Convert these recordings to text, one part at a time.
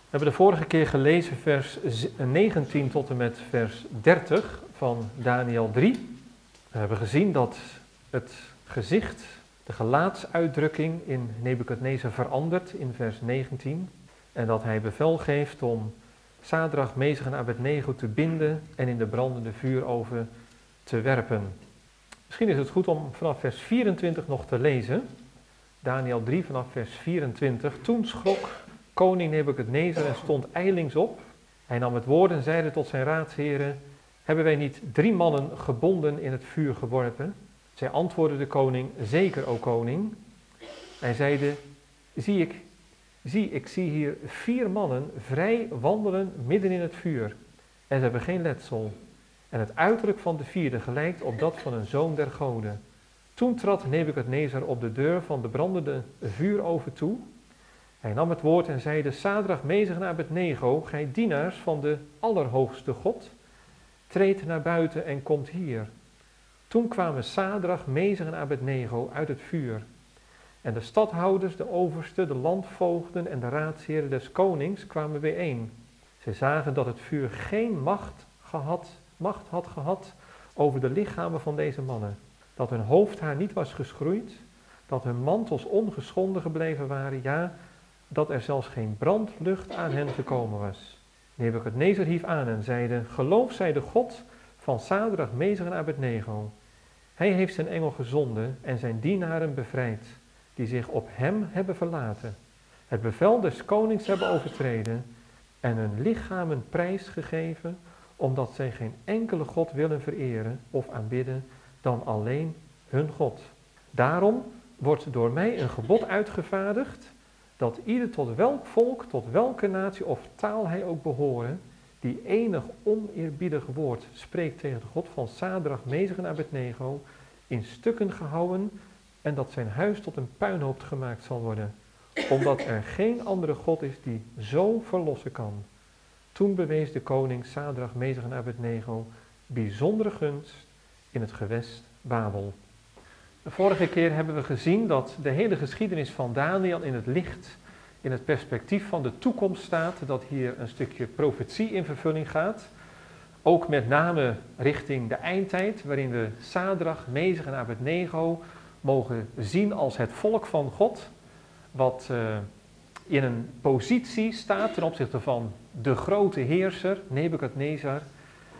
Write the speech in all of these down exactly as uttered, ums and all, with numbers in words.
We hebben de vorige keer gelezen vers negentien tot en met vers dertig van Daniel drie. We hebben gezien dat het gezicht, de gelaatsuitdrukking in Nebukadnezar verandert in vers negentien. En dat hij bevel geeft om Sadrach, Mesach en Abednego te binden en in de brandende vuuroven te werpen. Misschien is het goed om vanaf vers vierentwintig nog te lezen. Daniel drie vanaf vers vierentwintig. Toen schrok koning Nebukadnezar en stond ijlings op. Hij nam het woord en zeide tot zijn raadsheren: hebben wij niet drie mannen gebonden in het vuur geworpen? Zij antwoordde de koning: zeker, o koning. Hij zeide: zie ik, zie, ik zie hier vier mannen vrij wandelen midden in het vuur. En ze hebben geen letsel. En het uiterlijk van de vierde gelijkt op dat van een zoon der goden. Toen trad Nebukadnezar op de deur van de brandende vuuroven toe. Hij nam het woord en zeide: Sadrach, Mesach en Abednego, gij dienaars van de Allerhoogste God, treed naar buiten en komt hier. Toen kwamen Sadrach, Mesach en Abednego uit het vuur. En de stadhouders, de oversten, de landvoogden en de raadsheren des konings kwamen bijeen. Zij zagen dat het vuur geen macht, gehad, macht had gehad over de lichamen van deze mannen. Dat hun hoofdhaar niet was geschroeid, dat hun mantels ongeschonden gebleven waren, ja, dat er zelfs geen brandlucht aan hen gekomen was. Nebukadnezar hief aan en zeide: geloof zij de God van Sadrach, Mesach en Abednego. Hij heeft zijn engel gezonden en zijn dienaren bevrijd, die zich op hem hebben verlaten, het bevel des konings hebben overtreden en hun lichamen prijsgegeven, omdat zij geen enkele God willen vereren of aanbidden dan alleen hun God. Daarom wordt door mij een gebod uitgevaardigd, dat ieder tot welk volk, tot welke natie of taal hij ook behoren, die enig oneerbiedig woord spreekt tegen de God van Sadrach, Mesach en Abednego, in stukken gehouwen en dat zijn huis tot een puinhoop gemaakt zal worden, omdat er geen andere God is die zo verlossen kan. Toen bewees de koning Sadrach, Mesach en Abednego bijzondere gunst in het gewest Babel. De vorige keer hebben we gezien dat de hele geschiedenis van Daniel in het licht, in het perspectief van de toekomst staat, dat hier een stukje profetie in vervulling gaat. Ook met name richting de eindtijd, waarin we Sadrach, Mesach en Abednego mogen zien als het volk van God, wat uh, in een positie staat ten opzichte van de grote heerser, Nebukadnezar. Uh,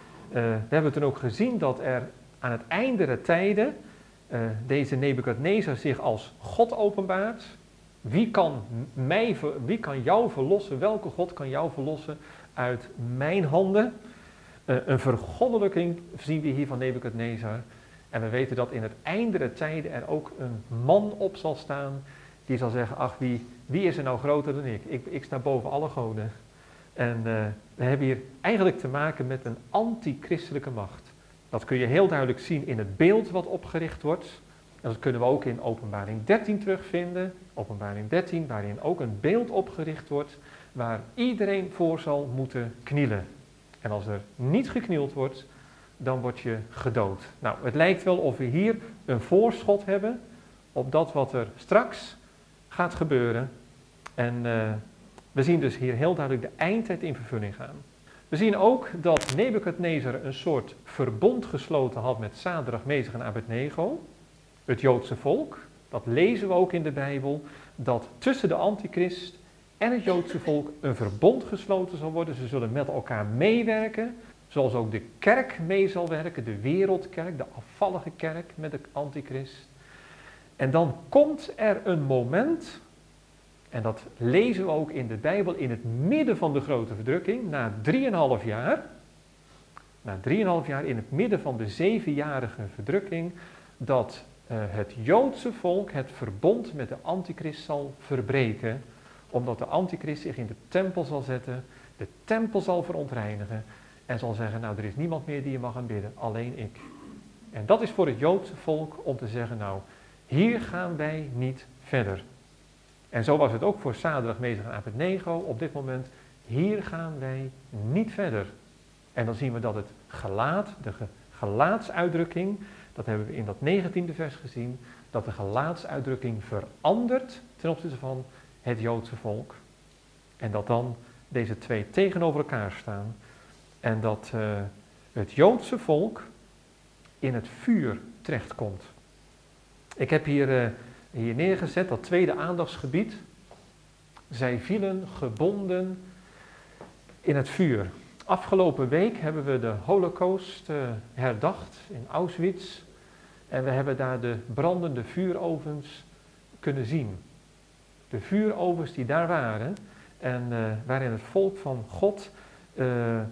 we hebben toen ook gezien dat er aan het einde der tijden uh, deze Nebukadnezar zich als God openbaart. Wie kan, mij, wie kan jou verlossen? Welke God kan jou verlossen uit mijn handen? Uh, een vergoddelijking zien we hier van Nebukadnezar. En we weten dat in het einde der tijden er ook een man op zal staan die zal zeggen: ach, wie, wie is er nou groter dan ik? Ik, ik sta boven alle goden. En uh, we hebben hier eigenlijk te maken met een antichristelijke macht. Dat kun je heel duidelijk zien in het beeld wat opgericht wordt. En dat kunnen we ook in Openbaring dertien terugvinden. Openbaring dertien, waarin ook een beeld opgericht wordt waar iedereen voor zal moeten knielen. En als er niet geknield wordt, dan word je gedood. Nou, het lijkt wel of we hier een voorschot hebben op dat wat er straks gaat gebeuren. En uh, we zien dus hier heel duidelijk de eindtijd in vervulling gaan. We zien ook dat Nebukadnezar een soort verbond gesloten had met Sadrach, Mesach en Abednego, het Joodse volk. Dat lezen we ook in de Bijbel, dat tussen de antichrist en het Joodse volk een verbond gesloten zal worden. Ze zullen met elkaar meewerken, zoals ook de kerk mee zal werken, de wereldkerk, de afvallige kerk met de antichrist. En dan komt er een moment, en dat lezen we ook in de Bijbel, in het midden van de grote verdrukking, na drieënhalf jaar, na drieënhalf jaar in het midden van de zevenjarige verdrukking, dat uh, het Joodse volk het verbond met de antichrist zal verbreken, omdat de antichrist zich in de tempel zal zetten, de tempel zal verontreinigen en zal zeggen: nou, er is niemand meer die je mag aanbidden, alleen ik. En dat is voor het Joodse volk om te zeggen: nou, hier gaan wij niet verder. En zo was het ook voor Sadrach, Mesach en Abednego op dit moment. Hier gaan wij niet verder. En dan zien we dat het gelaat, de ge, gelaatsuitdrukking, dat hebben we in dat negentiende vers gezien, dat de gelaatsuitdrukking verandert ten opzichte van het Joodse volk. En dat dan deze twee tegenover elkaar staan en dat uh, het Joodse volk in het vuur terechtkomt. Ik heb hier, uh, hier neergezet dat tweede aandachtsgebied. Zij vielen gebonden in het vuur. Afgelopen week hebben we de Holocaust uh, herdacht in Auschwitz. En we hebben daar de brandende vuurovens kunnen zien. De vuurovens die daar waren en uh, waarin het volk van God uh,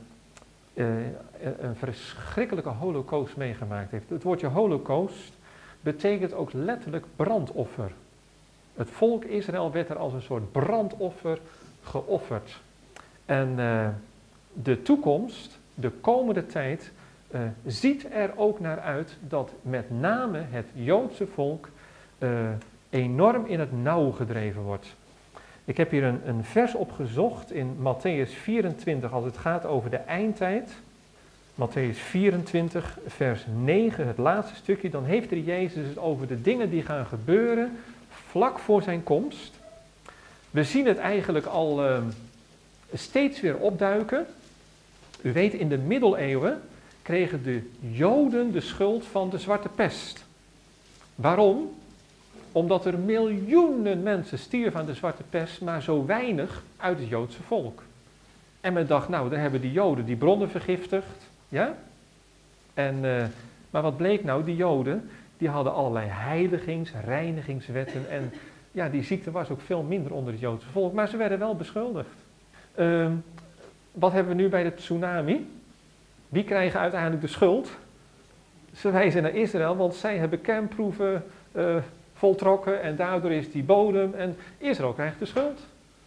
uh, een verschrikkelijke holocaust meegemaakt heeft. Het woordje holocaust betekent ook letterlijk brandoffer. Het volk Israël werd er als een soort brandoffer geofferd. En uh, de toekomst, de komende tijd, uh, ziet er ook naar uit dat met name het Joodse volk uh, enorm in het nauw gedreven wordt. Ik heb hier een, een vers opgezocht in Matthäus vierentwintig als het gaat over de eindtijd. Matthäus vierentwintig, vers negen, het laatste stukje. Dan heeft er Jezus het over de dingen die gaan gebeuren vlak voor zijn komst. We zien het eigenlijk al uh, steeds weer opduiken. U weet, in de middeleeuwen kregen de Joden de schuld van de zwarte pest. Waarom? Omdat er miljoenen mensen stierven aan de zwarte pest, maar zo weinig uit het Joodse volk. En men dacht, nou, dan hebben die Joden die bronnen vergiftigd. Ja? En, uh, maar wat bleek nou? Die Joden, die hadden allerlei heiligings-, reinigingswetten. En ja, die ziekte was ook veel minder onder het Joodse volk, maar ze werden wel beschuldigd. Uh, wat hebben we nu bij de tsunami? Wie krijgen uiteindelijk de schuld? Ze wijzen naar Israël, want zij hebben kernproeven uh, voltrokken en daardoor is die bodem en Israël krijgt de schuld.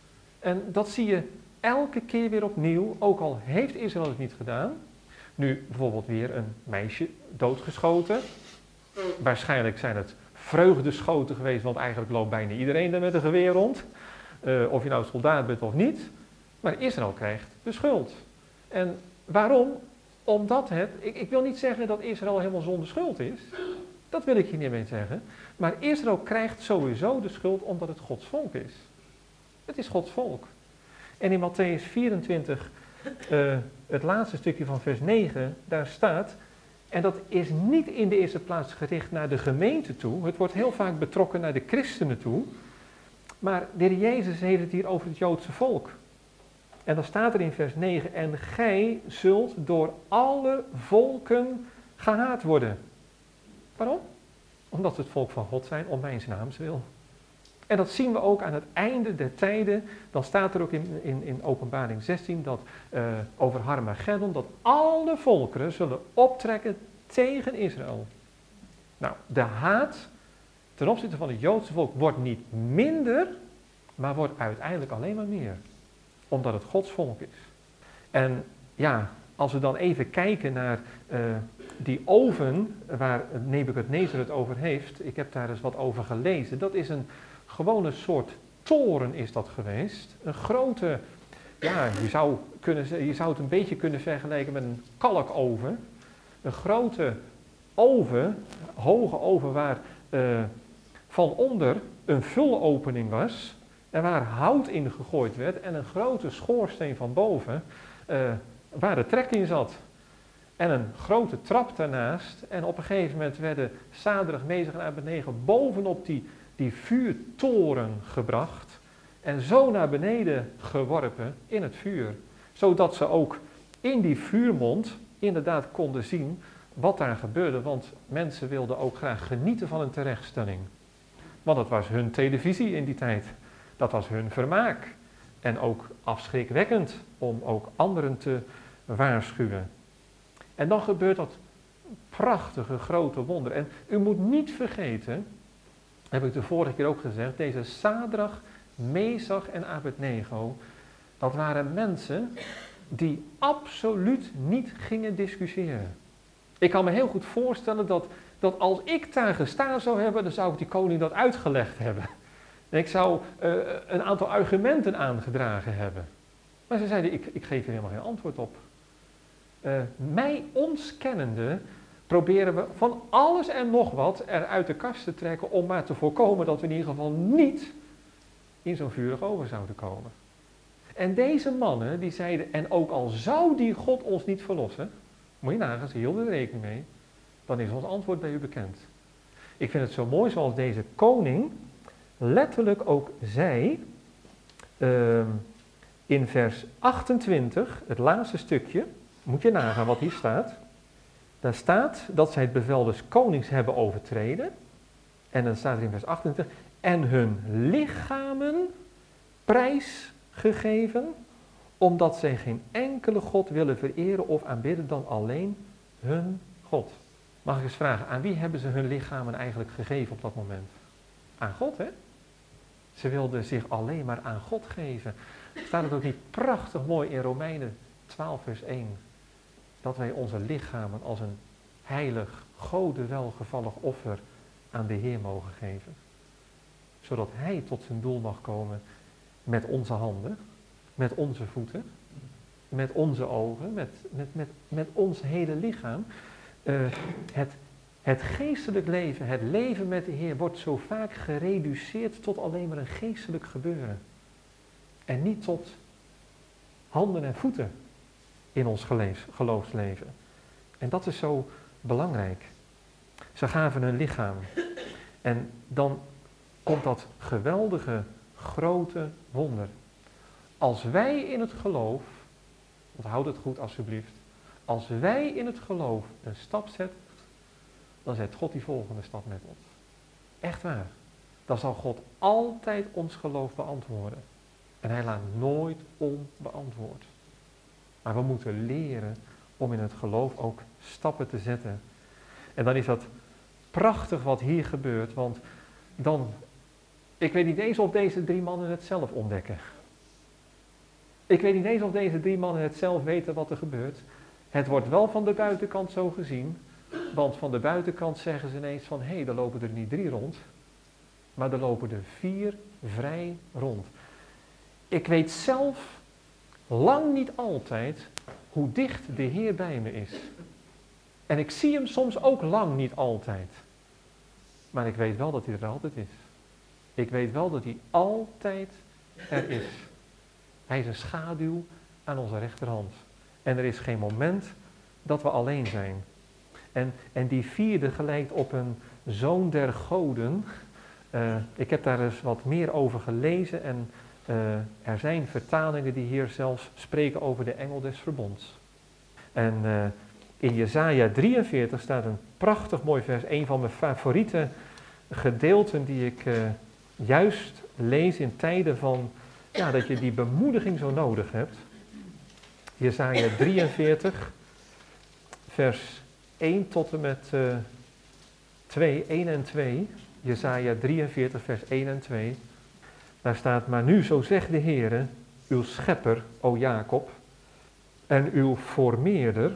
En dat zie je elke keer weer opnieuw, ook al heeft Israël het niet gedaan. Nu bijvoorbeeld weer een meisje doodgeschoten. Waarschijnlijk zijn het vreugdeschoten geweest, want eigenlijk loopt bijna iedereen er met een geweer rond. Uh, of je nou soldaat bent of niet. Maar Israël krijgt de schuld. En waarom? Omdat het, ik, ik wil niet zeggen dat Israël helemaal zonder schuld is. Dat wil ik hier niet mee zeggen. Maar Israël krijgt sowieso de schuld omdat het Gods volk is. Het is Gods volk. En in Matthäus vierentwintig, uh, het laatste stukje van vers negen, daar staat, en dat is niet in de eerste plaats gericht naar de gemeente toe. Het wordt heel vaak betrokken naar de christenen toe. Maar de Heer Jezus heeft het hier over het Joodse volk. En dan staat er in vers negen, en gij zult door alle volken gehaat worden. Waarom? Omdat we het volk van God zijn, om mijn naams wil. En dat zien we ook aan het einde der tijden. Dan staat er ook in, in, in Openbaring zestien dat, uh, over Harmageddon, dat alle volkeren zullen optrekken tegen Israël. Nou, de haat ten opzichte van het Joodse volk wordt niet minder, maar wordt uiteindelijk alleen maar meer. Omdat het Gods volk is. En ja, als we dan even kijken naar uh, die oven waar Nebukadnezar het over heeft. Ik heb daar eens wat over gelezen. Dat is een gewone soort toren is dat geweest. Een grote, ja, je zou, kunnen, je zou het een beetje kunnen vergelijken met een kalkoven. Een grote oven, hoge oven waar uh, van onder een vulopening was. En waar hout in gegooid werd en een grote schoorsteen van boven uh, waar de trek in zat. En een grote trap daarnaast. En op een gegeven moment werden Sadrach, Mesach en Abednego bovenop die, die vuurtoren gebracht. En zo naar beneden geworpen in het vuur. Zodat ze ook in die vuurmond inderdaad konden zien wat daar gebeurde. Want mensen wilden ook graag genieten van een terechtstelling. Want het was hun televisie in die tijd. Dat was hun vermaak. En ook afschrikwekkend om ook anderen te waarschuwen. En dan gebeurt dat prachtige grote wonder. En u moet niet vergeten, heb ik de vorige keer ook gezegd, deze Sadrach, Mesach en Abednego, dat waren mensen die absoluut niet gingen discussiëren. Ik kan me heel goed voorstellen dat, dat als ik daar gestaan zou hebben, dan zou ik die koning dat uitgelegd hebben. En ik zou uh, een aantal argumenten aangedragen hebben. Maar ze zeiden, ik, ik geef hier helemaal geen antwoord op. Uh, mij, ons kennende, proberen we van alles en nog wat eruit de kast te trekken om maar te voorkomen dat we in ieder geval niet in zo'n vurig oven zouden komen. En deze mannen, die zeiden, en ook al zou die God ons niet verlossen, moet je nagaan, ze hielden er rekening mee, dan is ons antwoord bij u bekend. Ik vind het zo mooi zoals deze koning letterlijk ook zei, uh, in vers achtentwintig, het laatste stukje, moet je nagaan wat hier staat. Daar staat dat zij het bevel des konings hebben overtreden. En dan staat er in vers achtentwintig, en hun lichamen prijsgegeven, omdat zij geen enkele God willen vereren of aanbidden dan alleen hun God. Mag ik eens vragen, aan wie hebben ze hun lichamen eigenlijk gegeven op dat moment? Aan God, hè? Ze wilden zich alleen maar aan God geven. Staat het ook niet prachtig mooi in Romeinen twaalf vers één? Dat wij onze lichamen als een heilig, Gode welgevallig offer aan de Heer mogen geven. Zodat Hij tot zijn doel mag komen met onze handen, met onze voeten, met onze ogen, met, met, met, met ons hele lichaam. Uh, het, het geestelijk leven, het leven met de Heer wordt zo vaak gereduceerd tot alleen maar een geestelijk gebeuren. En niet tot handen en voeten in ons geloofsleven. En dat is zo belangrijk. Ze gaven hun lichaam. En dan komt dat geweldige, grote wonder. Als wij in het geloof, onthoud het goed alsjeblieft, als wij in het geloof een stap zetten, dan zet God die volgende stap met ons. Echt waar. Dan zal God altijd ons geloof beantwoorden. En Hij laat nooit onbeantwoord. Maar we moeten leren om in het geloof ook stappen te zetten. En dan is dat prachtig wat hier gebeurt, want dan, ik weet niet eens of deze drie mannen het zelf ontdekken. Ik weet niet eens of deze drie mannen het zelf weten wat er gebeurt. Het wordt wel van de buitenkant zo gezien, want van de buitenkant zeggen ze ineens van, hé, hey, er lopen er niet drie rond, maar er lopen er vier vrij rond. Ik weet zelf lang niet altijd hoe dicht de Heer bij me is. En ik zie hem soms ook lang niet altijd. Maar ik weet wel dat hij er altijd is. Ik weet wel dat hij altijd er is. Hij is een schaduw aan onze rechterhand. En er is geen moment dat we alleen zijn. En, en die vierde gelijkt op een zoon der goden. Uh, ik heb daar eens wat meer over gelezen. En uh, er zijn vertalingen die hier zelfs spreken over de engel des verbonds. En uh, in Jesaja drieënveertig staat een prachtig mooi vers. Een van mijn favoriete gedeelten die ik uh, juist lees in tijden van, ja, dat je die bemoediging zo nodig hebt. Jesaja drieënveertig, vers één tot en met uh, twee, één en twee. Jesaja drieënveertig, vers één en twee. Daar staat, maar nu, zo zegt de Heere, uw schepper, o Jacob, en uw formeerder,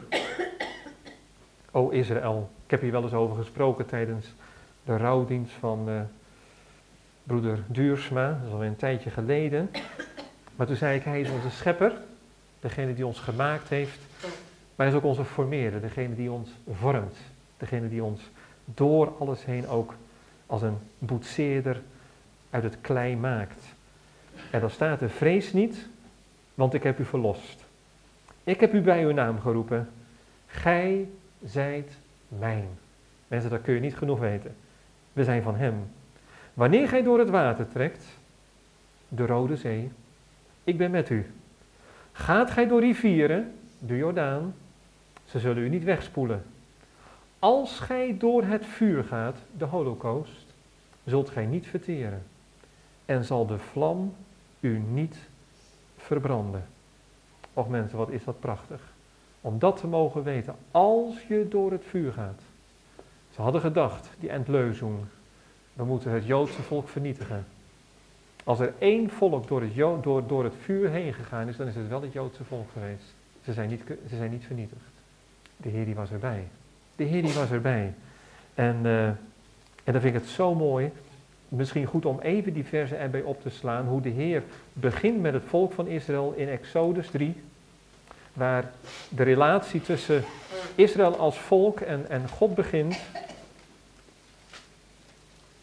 o Israël. Ik heb hier wel eens over gesproken tijdens de rouwdienst van uh, broeder Duursma, dat is al een tijdje geleden. Maar toen zei ik, hij is onze schepper, degene die ons gemaakt heeft, maar hij is ook onze formeerder, degene die ons vormt, degene die ons door alles heen ook als een boetseerder uit het klei maakt. En dan staat er, vrees niet, want ik heb u verlost. Ik heb u bij uw naam geroepen. Gij zijt mijn. Mensen, dat kun je niet genoeg weten. We zijn van hem. Wanneer gij door het water trekt, de Rode Zee, ik ben met u. Gaat gij door rivieren, de Jordaan, ze zullen u niet wegspoelen. Als gij door het vuur gaat, de Holocaust, zult gij niet verteren. En zal de vlam u niet verbranden. Och mensen, wat is dat prachtig. Om dat te mogen weten, als je door het vuur gaat. Ze hadden gedacht, die Endleuzung, we moeten het Joodse volk vernietigen. Als er één volk door het, jo- door, door het vuur heen gegaan is, dan is het wel het Joodse volk geweest. Ze zijn niet, ze zijn niet vernietigd. De Heer die was erbij. De Heer die was erbij. En, uh, en dan vind ik het zo mooi. Misschien goed om even die versen erbij op te slaan. Hoe de Heer begint met het volk van Israël in Exodus drie. Waar de relatie tussen Israël als volk en, en God begint.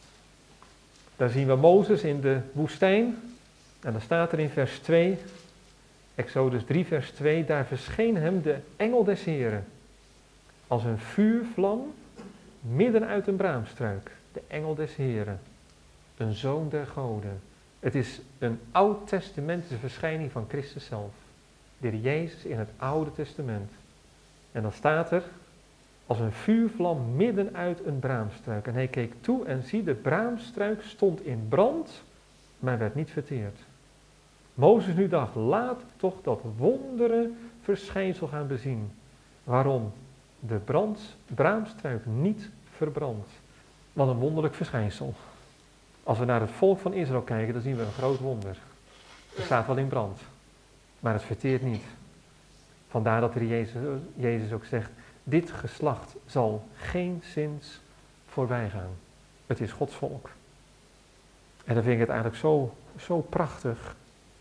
Daar zien we Mozes in de woestijn. En dan staat er in vers twee. Exodus drie vers twee, daar verscheen hem de engel des Heren, als een vuurvlam midden uit een braamstruik. De engel des Heren, een zoon der goden. Het is een oud-testamentische verschijning van Christus zelf. De Heer Jezus in het Oude Testament. En dan staat er, als een vuurvlam midden uit een braamstruik. En hij keek toe en zie, de braamstruik stond in brand, maar werd niet verteerd. Mozes nu dacht, laat toch dat wondere verschijnsel gaan bezien. Waarom? De brand, braamstruik niet verbrandt. Wat een wonderlijk verschijnsel. Als we naar het volk van Israël kijken, dan zien we een groot wonder. Het staat wel in brand, maar het verteert niet. Vandaar dat er Jezus, Jezus ook zegt, dit geslacht zal geenszins voorbij gaan. Het is Gods volk. En dan vind ik het eigenlijk zo, zo prachtig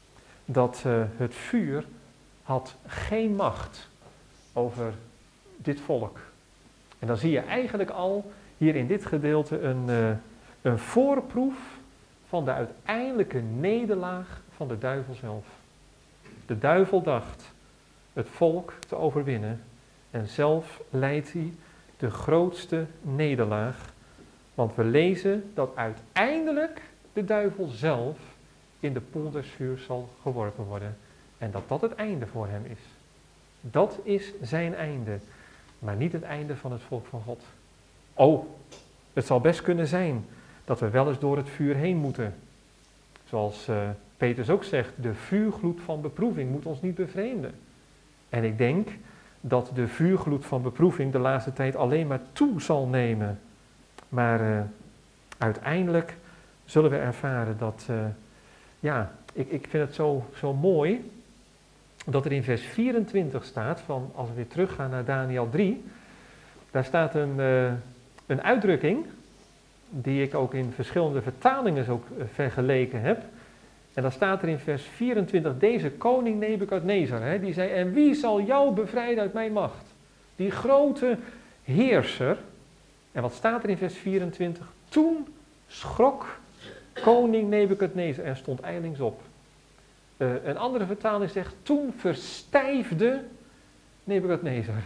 dat uh, het vuur had geen macht over dit volk. En dan zie je eigenlijk al hier in dit gedeelte een, uh, een voorproef van de uiteindelijke nederlaag van de duivel zelf. De duivel dacht het volk te overwinnen en zelf leidt hij de grootste nederlaag. Want we lezen dat uiteindelijk de duivel zelf in de poel des vuurs zal geworpen worden. En dat dat het einde voor hem is. Dat is zijn einde. Maar niet het einde van het volk van God. Oh, het zal best kunnen zijn dat we wel eens door het vuur heen moeten. Zoals uh, Petrus ook zegt, de vuurgloed van beproeving moet ons niet bevreemden. En ik denk dat de vuurgloed van beproeving de laatste tijd alleen maar toe zal nemen. Maar uh, uiteindelijk zullen we ervaren dat, uh, ja, ik, ik vind het zo, zo mooi dat er in vers vierentwintig staat, van als we weer teruggaan naar Daniel drie, daar staat een, uh, een uitdrukking die ik ook in verschillende vertalingen ook uh, vergeleken heb. En dan staat er in vers vierentwintig, deze koning Nebukadnezar, hè, die zei, en wie zal jou bevrijden uit mijn macht? Die grote heerser. En wat staat er in vers vierentwintig? Toen schrok koning Nebukadnezar en stond ijlings op. Uh, een andere vertaling zegt, toen verstijfde Nebukadnezar.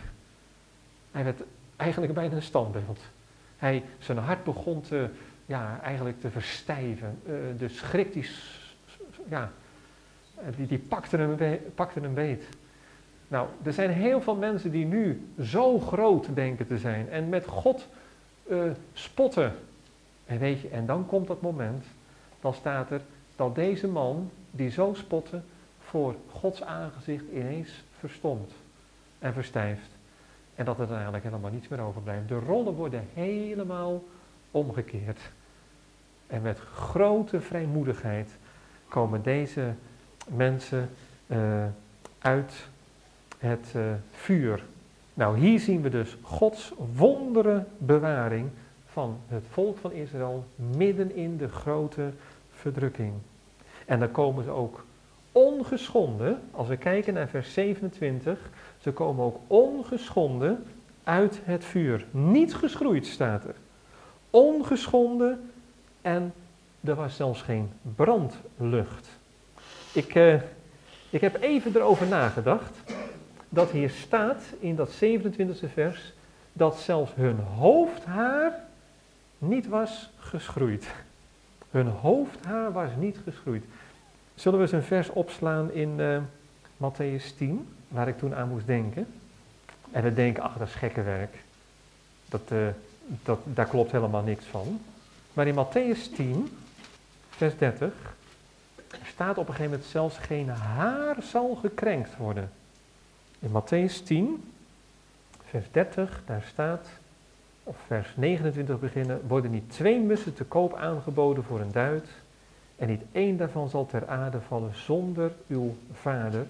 Hij werd eigenlijk bijna een standbeeld. Hij, zijn hart begon te, ja, eigenlijk te verstijven. Uh, de schrik die, ja, die, die pakte, hem be- pakte hem beet. Nou, er zijn heel veel mensen die nu zo groot denken te zijn en met God uh, spotten. En weet je, en dan komt dat moment, dan staat er dat deze man die zo spotte voor Gods aangezicht ineens verstomt en verstijft. En dat er dan eigenlijk helemaal niets meer overblijft. De rollen worden helemaal omgekeerd. En met grote vrijmoedigheid komen deze mensen uh, uit het uh, vuur. Nou, hier zien we dus Gods wondere bewaring van het volk van Israël midden in de grote verdrukking. En dan komen ze ook ongeschonden, als we kijken naar vers zevenentwintig, ze komen ook ongeschonden uit het vuur. Niet geschroeid staat er. Ongeschonden en er was zelfs geen brandlucht. Ik, uh, ik heb even erover nagedacht dat hier staat in dat zevenentwintigste vers dat zelfs hun hoofdhaar niet was geschroeid. Hun hoofdhaar was niet geschroeid. Zullen we eens een vers opslaan in uh, Mattheüs tien, waar ik toen aan moest denken. En dan denk ik, ach, dat is gekke werk. Dat, uh, dat, daar klopt helemaal niks van. Maar in Mattheüs tien, vers dertig, staat op een gegeven moment zelfs geen haar zal gekrenkt worden. In Mattheüs tien, vers dertig, daar staat, of vers negenentwintig beginnen, worden niet twee mussen te koop aangeboden voor een duit, en niet één daarvan zal ter aarde vallen zonder uw vader.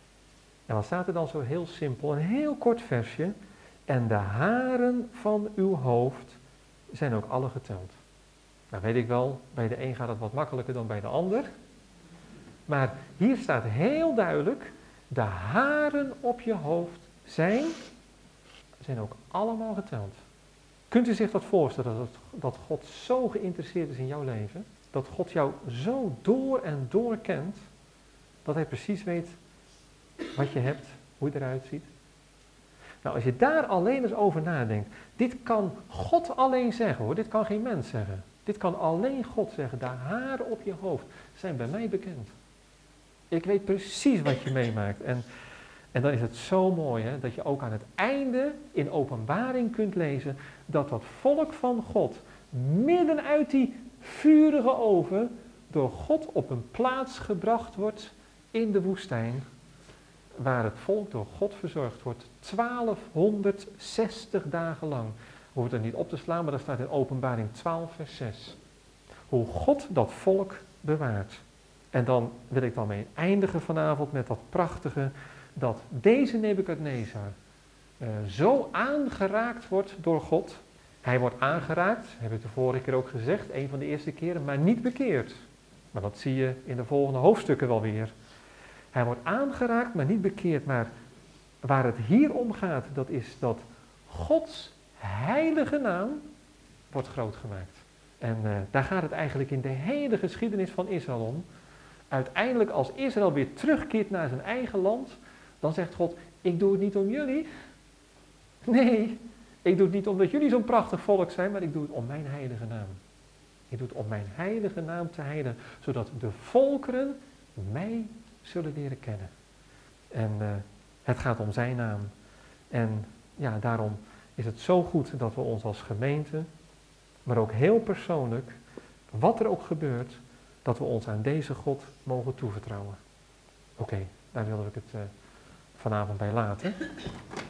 En wat staat er dan zo heel simpel, een heel kort versje, en de haren van uw hoofd zijn ook alle geteld. Nou weet ik wel, bij de een gaat het wat makkelijker dan bij de ander, maar hier staat heel duidelijk, de haren op je hoofd zijn, zijn ook allemaal geteld. Kunt u zich dat voorstellen, dat, dat God zo geïnteresseerd is in jouw leven? Dat God jou zo door en door kent, dat hij precies weet wat je hebt, hoe je eruit ziet? Nou, als je daar alleen eens over nadenkt, dit kan God alleen zeggen hoor, dit kan geen mens zeggen. Dit kan alleen God zeggen, de haren op je hoofd zijn bij mij bekend. Ik weet precies wat je meemaakt. En, en dan is het zo mooi hè, dat je ook aan het einde in Openbaring kunt lezen dat dat volk van God midden uit die vurige oven door God op een plaats gebracht wordt in de woestijn, waar het volk door God verzorgd wordt, twaalfhonderdzestig dagen lang. We hoeven het er niet op te slaan, maar dat staat in Openbaring twaalf vers zes. Hoe God dat volk bewaart. En dan wil ik dan mee eindigen vanavond met dat prachtige, dat deze Nebukadnezar uh, zo aangeraakt wordt door God. Hij wordt aangeraakt, heb ik de vorige keer ook gezegd, een van de eerste keren, maar niet bekeerd. Maar dat zie je in de volgende hoofdstukken wel weer. Hij wordt aangeraakt, maar niet bekeerd. Maar waar het hier om gaat, dat is dat Gods heilige naam wordt groot gemaakt. En uh, daar gaat het eigenlijk in de hele geschiedenis van Israël om. Uiteindelijk als Israël weer terugkeert naar zijn eigen land, dan zegt God, ik doe het niet om jullie. Nee, ik doe het niet omdat jullie zo'n prachtig volk zijn, maar ik doe het om mijn heilige naam. Ik doe het om mijn heilige naam te heiligen, zodat de volkeren mij zullen leren kennen. En uh, het gaat om zijn naam. En ja, daarom is het zo goed dat we ons als gemeente, maar ook heel persoonlijk, wat er ook gebeurt, dat we ons aan deze God mogen toevertrouwen. Oké, okay, daar wilde ik het uh, vanavond bij laten.